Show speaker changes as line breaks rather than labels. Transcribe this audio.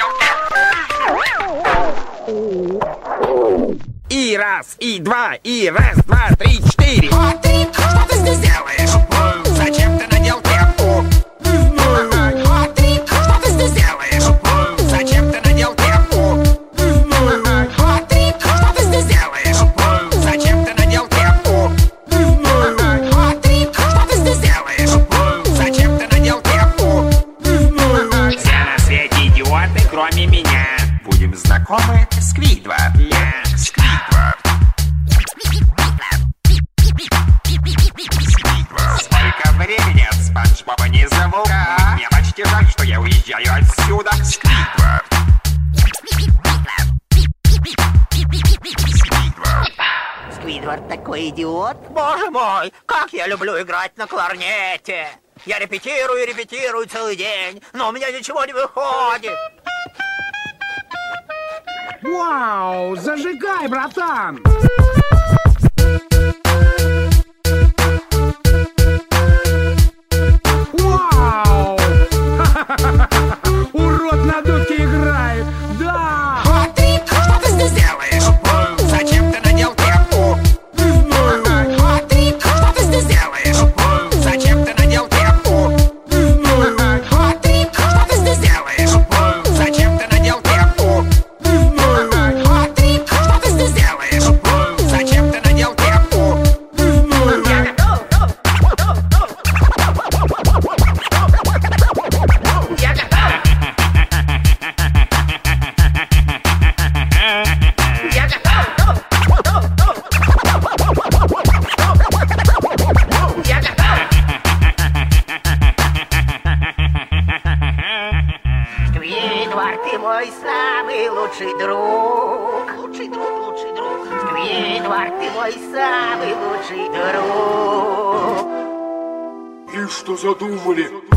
И раз, и два, и раз, два, три, четыре.
Вот ты, что ты здесь делаешь? Зачем ты надел кепку? Вот ты, что ты здесь делаешь? Зачем ты надел кепку? Вот ты, что ты здесь делаешь? Зачем ты надел кепку? Вот ты, что ты здесь делаешь? Зачем ты надел кепку?
Все на свете идиоты, кроме меня. Будем знакомы, Сквидвард. Я Сквидвард. Сколько времени от Спанч Боба не зову. Мне почти жаль, что я уезжаю отсюда. Сквидвард.
Сквидвард такой идиот. Боже мой, как я люблю играть на кларнете. Я репетирую целый день, но у меня ничего не выходит.
Вау, зажигай, братан! Вау! Урод на дудке играет! Да!
Вот ты, что ты здесь делаешь? Зачем ты надел кепку? Вот ты, что ты здесь делаешь? Зачем ты надел кепку? Вот ты, что ты здесь делаешь? Зачем ты надел кепку? Вот ты, что ты здесь делаешь? Зачем ты надел кепку?
Я готов! Я готов! Я готов! Сквидвард, ты мой самый лучший друг. Лучший друг. Сквидвард, ты мой самый лучший друг.
И что задумали?